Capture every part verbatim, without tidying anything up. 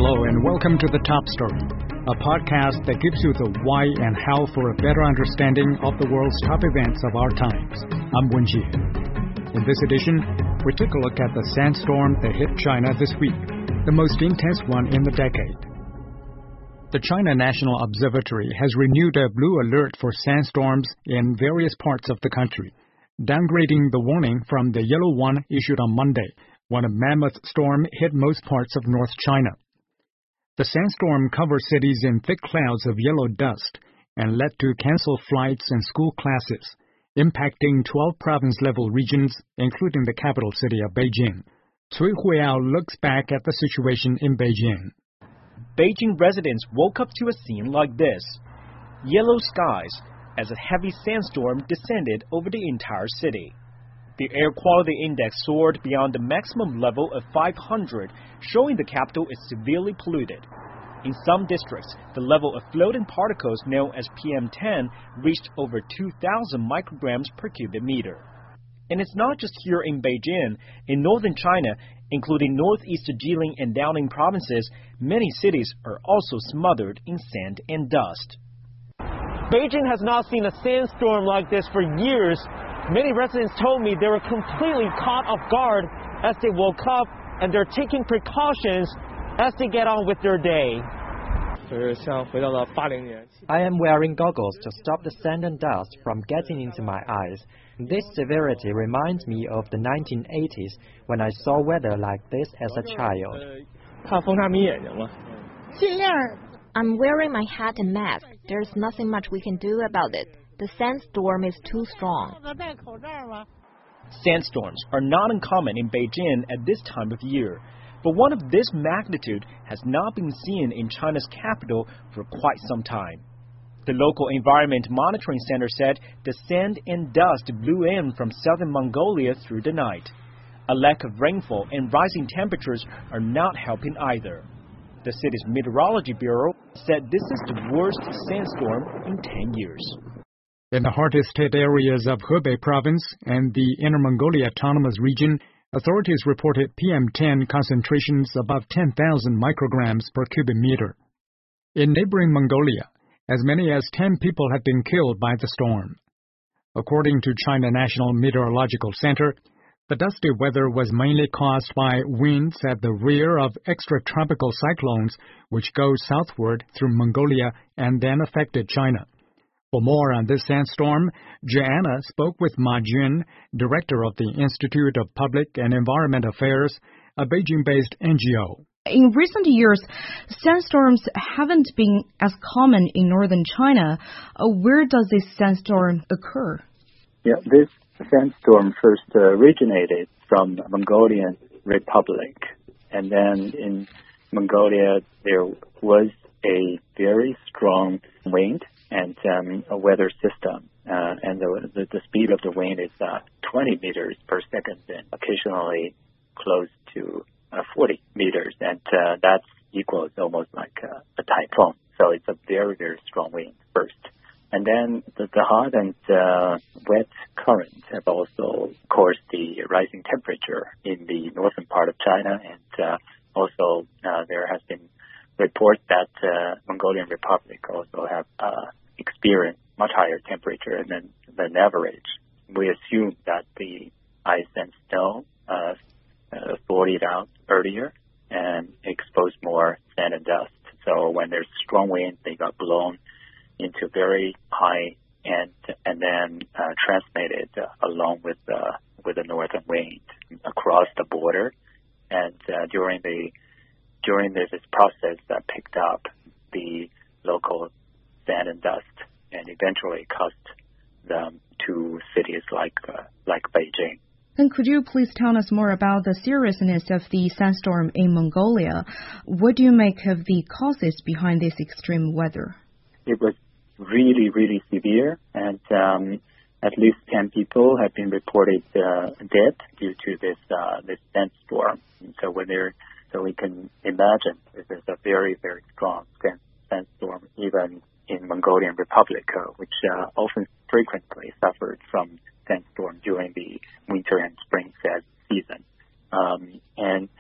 Hello and welcome to The Top Story, a podcast that gives you the why and how for a better understanding of the world's top events of our times. I'm Wen Jie. In this edition, we took a look at the sandstorm that hit China this week, the most intense one in the decade. The China National Observatory has renewed a blue alert for sandstorms in various parts of the country, downgrading the warning from the yellow one issued on Monday, when a mammoth storm hit most parts of North China. The sandstorm covered cities in thick clouds of yellow dust and led to canceled flights and school classes, impacting twelve province-level regions, including the capital city of Beijing. Cui Huiyao looks back at the situation in Beijing. Beijing residents woke up to a scene like this. Yellow skies as a heavy sandstorm descended over the entire city. The air quality index soared beyond the maximum level of five hundred, showing the capital is severely polluted. In some districts, the level of floating particles known as P M ten reached over two thousand micrograms per cubic meter. And it's not just here in Beijing. In northern China, including northeast Jilin and Liaoning provinces, many cities are also smothered in sand and dust. Beijing has not seen a sandstorm like this for years. Many residents told me they were completely caught off guard as they woke up, and they're taking precautions as they get on with their day. I am wearing goggles to stop the sand and dust from getting into my eyes. This severity reminds me of the nineteen eighties when I saw weather like this as a child. I'm wearing my hat and mask. There's nothing much we can do about it. The sandstorm is too strong. Sandstorms are not uncommon in Beijing at this time of year, but one of this magnitude has not been seen in China's capital for quite some time. The local Environment Monitoring Center said the sand and dust blew in from southern Mongolia through the night. A lack of rainfall and rising temperatures are not helping either. The city's Meteorology Bureau said this is the worst sandstorm in ten years. In the hardest hit areas of Hebei province and the Inner Mongolia Autonomous Region, authorities reported P M ten concentrations above ten thousand micrograms per cubic meter. In neighboring Mongolia, as many as ten people have been killed by the storm. According to China National Meteorological Center, the dusty weather was mainly caused by winds at the rear of extratropical cyclones, which go southward through Mongolia and then affected China. For more on this sandstorm, Joanna spoke with Ma Jun, director of the Institute of Public and Environment Affairs, a Beijing-based N G O. In recent years, sandstorms haven't been as common in northern China. Uh, where does this sandstorm occur? Yeah, this sandstorm first uh, originated from the Mongolian Republic. And then in Mongolia, there was a very strong wind and um, a weather system. Uh, and the, the, the speed of the wind is uh, twenty meters per second and occasionally close to uh, forty meters. And uh, that equals almost like a, a typhoon. So it's a very, very strong wind first. And then the, the hot and uh, wet currents have also caused the rising temperature in the northern part of China. And uh, also uh, there has been reports that uh, Mongolian Republic also have uh, experienced much higher temperature than, than average. We assume that the ice and snow uh, uh, thawed it out earlier and exposed more sand and dust. So when there's strong wind, they got blown into very high and and then uh, transmitted uh, along with the uh, with the northern wind across the border. And uh, during the during this, this process that picked up the local sand and dust and eventually caused them to cities like uh, like Beijing. And could you please tell us more about the seriousness of the sandstorm in Mongolia? What do you make of the causes behind this extreme weather? It was really, really severe, and um, at least ten people have been reported uh, dead due to this uh, this sandstorm. And so when they're, so we can imagine this is a very, very strong sandstorm, even in Mongolian Republic, uh, which uh, often frequently suffered from sandstorm during the winter and spring season. Um, and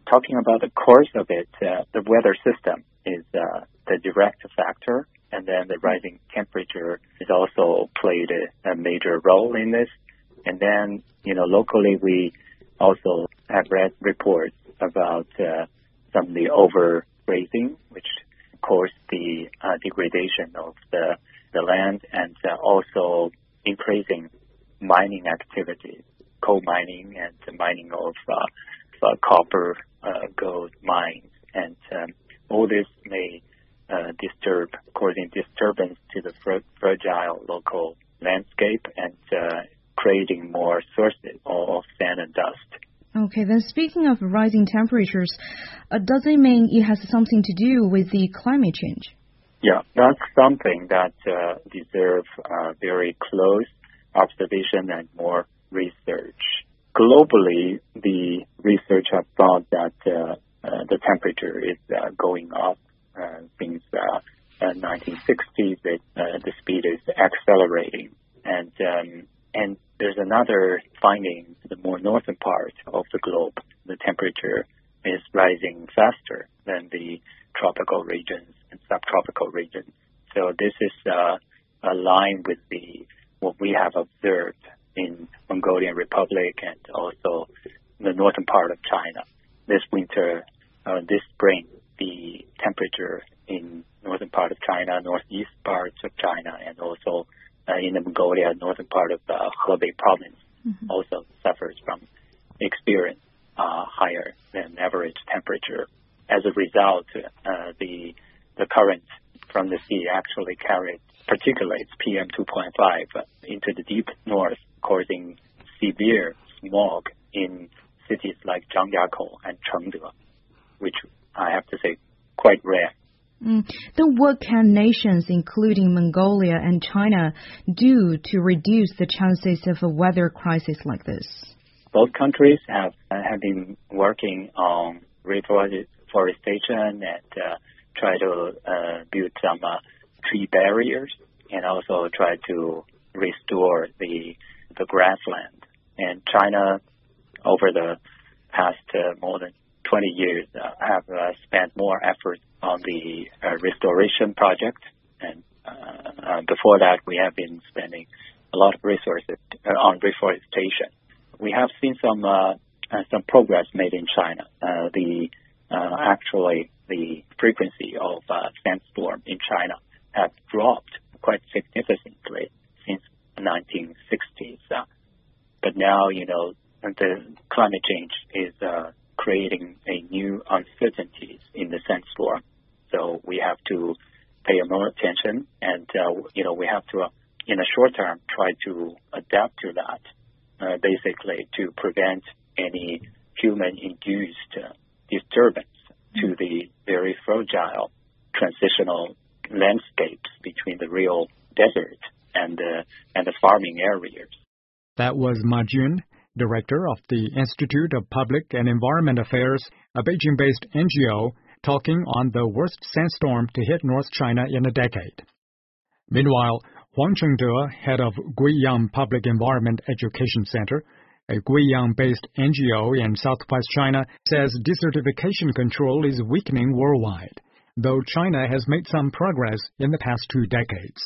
talking about the course of it, uh, the weather system is uh, the direct factor, and then the rising temperature has also played a, a major role in this. And then, you know, locally we also have read reports about uh, some of the overgrazing, which caused the uh, degradation of the, the land, and uh, also increasing mining activities, coal mining and the mining of uh, uh, copper, uh, gold mines. And um, all this may uh, disturb, causing disturbance to the fr- fragile local landscape and uh, creating more sources of sand and dust. Okay, then speaking of rising temperatures, uh, does it mean it has something to do with the climate change? Yeah, that's something that uh, deserves uh, very close observation and more research. Globally, the research has found that uh, uh, the temperature is uh, going up uh, since uh, uh, nineteen sixties. It, uh, the speed is accelerating, and um, and there's another finding: the more northern part of the globe, the temperature is rising faster than the tropical regions and subtropical regions. So this is uh, aligned with the what we have observed in Mongolian Republic and also the northern part of China. This winter, uh, this spring, the temperature in northern part of China, northeast parts of China, and also uh, in the Mongolia, northern part of the Hebei province, mm-hmm. also suffers from experience uh, higher than average temperature. As a result, uh, the the current from the sea actually carried particulates P M two point five into the deep north, causing severe smog in cities like Zhangjiakou and Chengde, which I have to say quite rare. Mm. Then what can nations, including Mongolia and China, do to reduce the chances of a weather crisis like this? Both countries have have been working on reforestation and uh, try to uh, build some uh, tree barriers, and also try to restore the the grassland. And China, over the past uh, more than twenty years, uh, have uh, spent more effort on the uh, restoration project. And uh, uh, before that, we have been spending a lot of resources uh, on reforestation. We have seen some uh, uh, some progress made in China. Uh, the uh, actually the frequency of uh, sandstorm in China have dropped quite significantly since the nineteen sixties. Uh, but now, you know, the climate change is uh, creating a new uncertainties in the sandstorm. So we have to pay more attention, and uh, you know, we have to, uh, in the short term, try to adapt to that. Uh, basically, to prevent any human-induced uh, disturbance to the very fragile transitional landscapes between the real desert and uh, and the farming areas. That was Ma Jun, director of the Institute of Public and Environment Affairs, a Beijing-based N G O, talking on the worst sandstorm to hit North China in a decade. Meanwhile, Huang Chengde, head of Guiyang Public Environment Education Center, a Guiyang-based N G O in southwest China, says desertification control is weakening worldwide, though China has made some progress in the past two decades.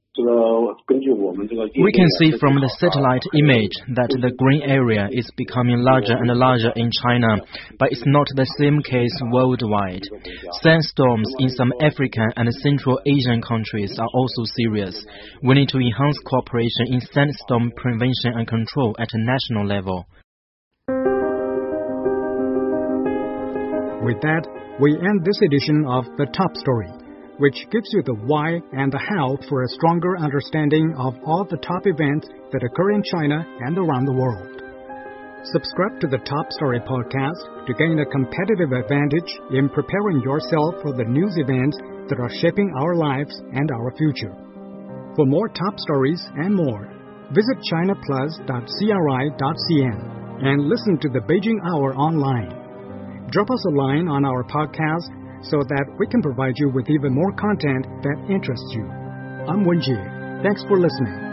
We can see from the satellite image that the green area is becoming larger and larger in China, but it's not the same case worldwide. Sandstorms in some African and Central Asian countries are also serious. We need to enhance cooperation in sandstorm prevention and control at a national level. With that, we end this edition of The Top Story, which gives you the why and the how for a stronger understanding of all the top events that occur in China and around the world. Subscribe to the Top Story podcast to gain a competitive advantage in preparing yourself for the news events that are shaping our lives and our future. For more top stories and more, visit china plus dot c r i dot c n and listen to the Beijing Hour online. Drop us a line on our podcast so that we can provide you with even more content that interests you. I'm Wenjie. Thanks for listening.